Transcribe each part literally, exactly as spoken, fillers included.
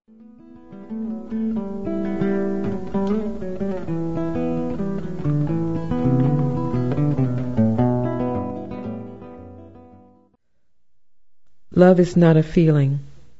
Love is not a feeling.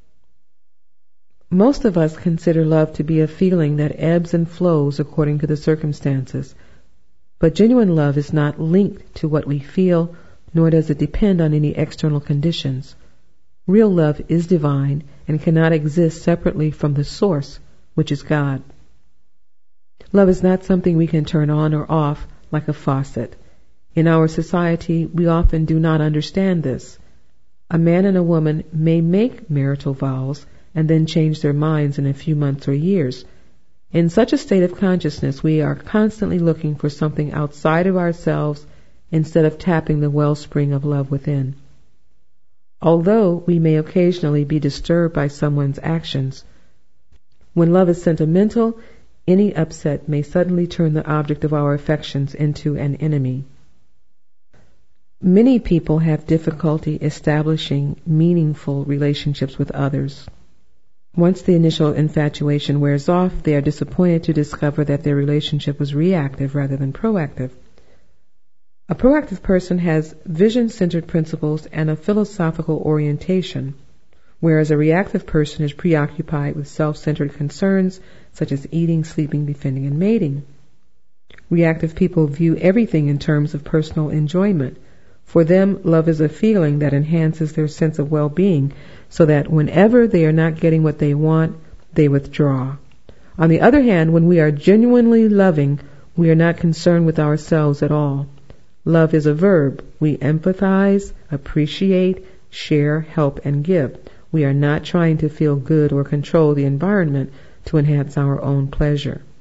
Most of us consider love to be a feeling that ebbs and flows according to the circumstances. But genuine love is not linked to what we feel, nor does it depend on any external conditions. Real love is divine and cannot exist separately from the source, which is God. Love is not something we can turn on or off like a faucet. In our society, we often do not understand this. A man and a woman may make marital vows and then change their minds in a few months or years. In such a state of consciousness, we are constantly looking for something outside of ourselves instead of tapping the wellspring of love within. Although we may occasionally be disturbed by someone's actions, when love is sentimental, any upset may suddenly turn the object of our affections into an enemy. Many people have difficulty establishing meaningful relationships with others. Once the initial infatuation wears off, they are disappointed to discover that their relationship was reactive rather than proactive. A proactive person has vision-centered principles and a philosophical orientation, whereas a reactive person is preoccupied with self-centered concerns such as eating, sleeping, defending, and mating. Reactive people view everything in terms of personal enjoyment. For them, love is a feeling that enhances their sense of well-being, so that whenever they are not getting what they want, they withdraw. On the other hand, when we are genuinely loving, we are not concerned with ourselves at all. Love is a verb. We empathize, appreciate, share, help, and give. We are not trying to feel good or control the environment to enhance our own pleasure.